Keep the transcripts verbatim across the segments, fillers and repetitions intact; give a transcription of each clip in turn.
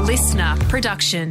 listener production.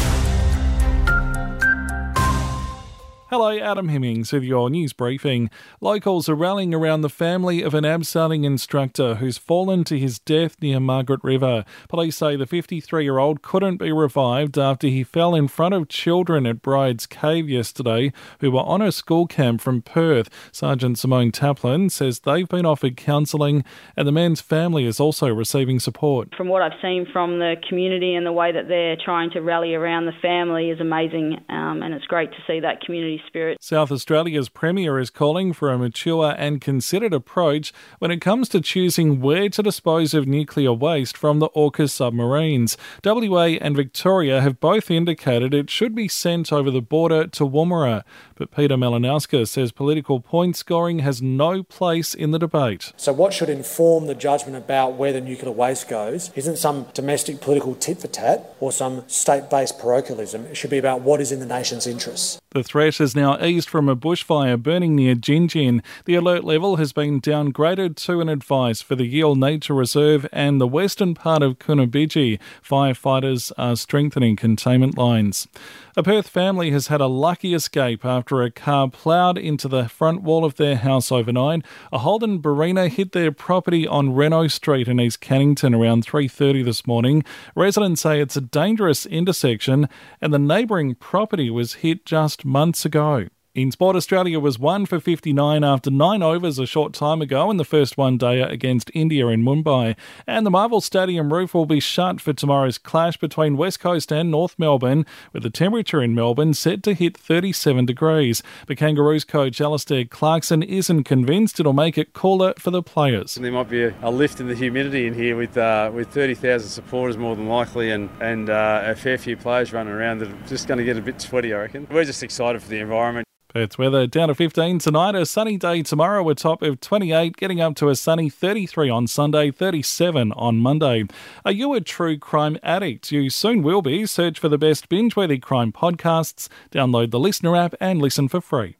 Hello, Adam Hemmings with your news briefing. Locals are rallying around the family of an abseiling instructor who's fallen to his death near Margaret River. Police say the fifty-three-year-old couldn't be revived after he fell in front of children at Bride's Cave yesterday who were on a school camp from Perth. Sergeant Simone Taplin says they've been offered counselling and the man's family is also receiving support. From what I've seen from the community and the way that they're trying to rally around the family is amazing, um, and it's great to see that community spirit. South Australia's Premier is calling for a mature and considered approach when it comes to choosing where to dispose of nuclear waste from the AUKUS submarines. W A and Victoria have both indicated it should be sent over the border to Woomera. But Peter Malinowska says political point scoring has no place in the debate. So what should inform the judgment about where the nuclear waste goes isn't some domestic political tit-for-tat or some state-based parochialism. It should be about what is in the nation's interests. The threat has now eased from a bushfire burning near Gingin. The alert level has been downgraded to an advice for the Yale Nature Reserve and the western part of Coonabidgee. Firefighters are strengthening containment lines. A Perth family has had a lucky escape after a car ploughed into the front wall of their house overnight. A Holden Barina hit their property on Renault Street in East Cannington around three thirty this morning. Residents say it's a dangerous intersection and the neighbouring property was hit just months ago. In sport, Australia was one for fifty-nine after nine overs a short time ago in the first one-dayer against India in Mumbai. And the Marvel Stadium roof will be shut for tomorrow's clash between West Coast and North Melbourne, with the temperature in Melbourne set to hit thirty-seven degrees. But Kangaroos coach Alistair Clarkson isn't convinced it'll make it cooler for the players. There might be a, a lift in the humidity in here with uh, with thirty thousand supporters more than likely and, and uh, a fair few players running around that are just going to get a bit sweaty, I reckon. We're just excited for the environment. Perth's weather down to fifteen tonight, a sunny day tomorrow, a top of twenty-eight, getting up to a sunny thirty-three on Sunday, thirty-seven on Monday. Are you a true crime addict? You soon will be. Search for the best binge-worthy crime podcasts, download the Listener app and listen for free.